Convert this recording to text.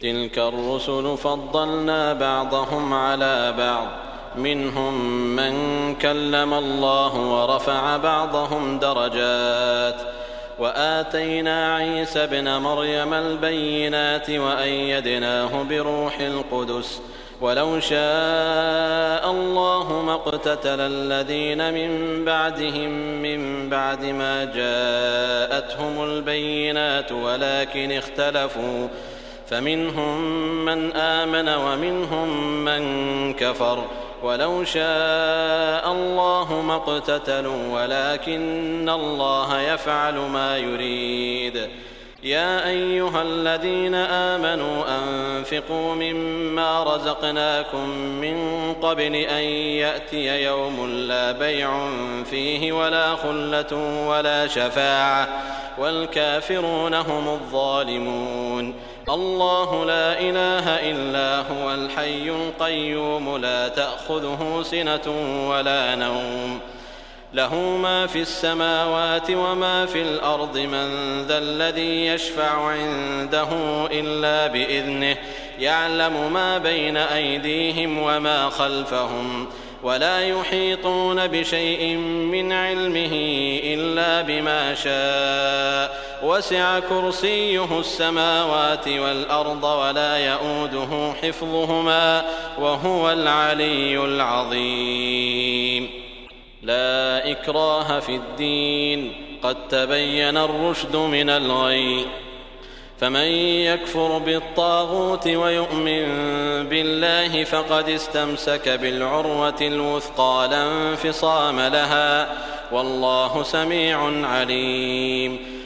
تلك الرسل فضلنا بعضهم على بعض منهم من كلم الله ورفع بعضهم درجات وآتينا عيسى ابن مريم البينات وأيدناه بروح القدس ولو شاء الله ما اقتتل الذين من بعدهم من بعد ما جاءتهم البينات ولكن اختلفوا فمنهم من آمن ومنهم من كفر ولو شاء الله ما اقتتلوا ولكن الله يفعل ما يريد. يا أيها الذين آمنوا أنفقوا مما رزقناكم من قبل أن يأتي يوم لا بيع فيه ولا خلة ولا شفاعة والكافرون هم الظالمون. الله لا إله إلا هو الحي القيوم لا تأخذه سنة ولا نوم له ما في السماوات وما في الأرض من ذا الذي يشفع عنده إلا بإذنه يعلم ما بين أيديهم وما خلفهم ولا يحيطون بشيء من علمه إلا بما شاء وسع كرسيه السماوات والأرض ولا يؤوده حفظهما وهو العلي العظيم. لا إكراه في الدين قد تبين الرشد من الغي فمن يكفر بالطاغوت ويؤمن بالله فقد استمسك بالعروة الوثقى لا انفصام لها والله سميع عليم.